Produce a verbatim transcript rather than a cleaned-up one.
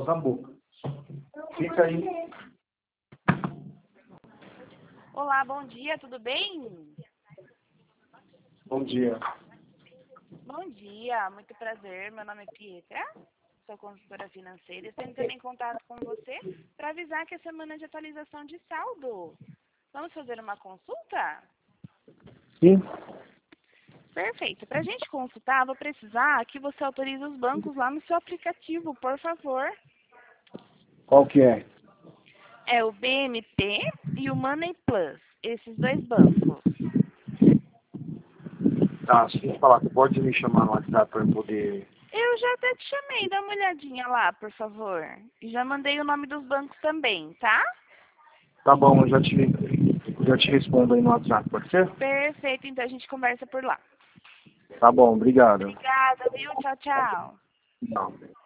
Zambuca. Fica aí. Olá, bom dia, tudo bem? Bom dia. Bom dia, muito prazer, meu nome é Pietra, sou consultora financeira e estou entrando em contato com você para avisar que é semana de atualização de saldo. Vamos fazer uma consulta? Sim. Perfeito. Para a gente consultar, vou precisar que você autorize os bancos lá no seu aplicativo, por favor. Qual que é? É o B M T e o Money Plus, esses dois bancos. Tá, se você falar, pode me chamar no WhatsApp para eu poder... Eu já até te chamei, dá uma olhadinha lá, por favor. E já mandei o nome dos bancos também, tá? Tá bom, eu já te, já te respondo aí no WhatsApp, pode ser? Perfeito, então a gente conversa por lá. Tá bom, obrigado. Obrigada, viu? Tchau, tchau. Não.